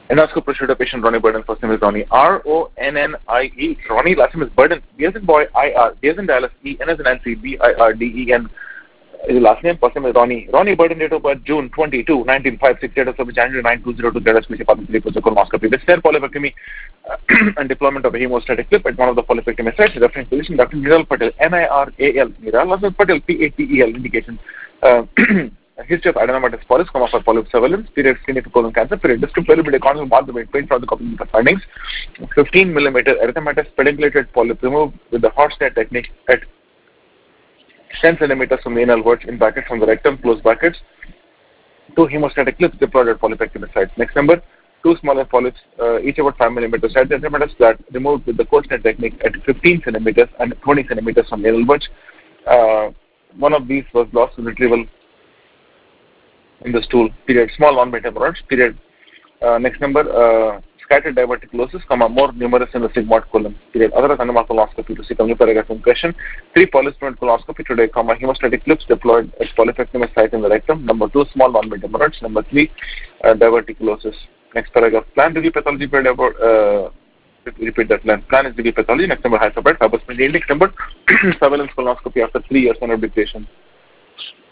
Endoscope procedure patient Ronnie Burden. First name is Ronnie. Ronnie. Ronnie. Last name is Burden. D as in boy. IR. D as in Dallas. E. N as in Nancy. BIRDEN. His last name. First name is Ronnie. Ronnie Burden. Date of birth June 22, 1956. Date of service January 9, 2002. Date of speech colonoscopy. With sterile polypectomy and deployment of a hemostatic clip at one of the polypectomy sites. Reference physician Dr. Niral Patel. NIRAL. Niral Patel. PATEL. Indication. History of adenomatous polyps, for polyp surveillance, period screening for colon cancer, period descriptive period economic mark the weight paint from the copy findings, 15 millimeter erythematous pedunculated polyp removed with the hot snare technique at 10 centimeters from the anal verge in brackets from the rectum, close brackets, 2 hemostatic clips deployed at polypectomy sites. Next number, 2 smaller polyps, each about 5 millimeters, at the erythematous flat removed with the cold snare technique at 15 centimeters and 20 centimeters from the anal verge. One of these was lost to retrieval in the stool, period, small non-beta hemorrhoids, period. Next number, scattered diverticulosis, more numerous in the sigmoid colon, period. Other than colonoscopy to see new paragraph impression. 3 polyps colonoscopy today, hemostatic clips deployed as polypectomy site in the rectum. Number 2, small non-beta hemorrhoids. Number 3, diverticulosis. Next paragraph, plan degree pathology, repeat that plan. Plan is degree pathology. Next number, hyperpet, hypersplendic. Next number, surveillance colonoscopy after 3 years on education.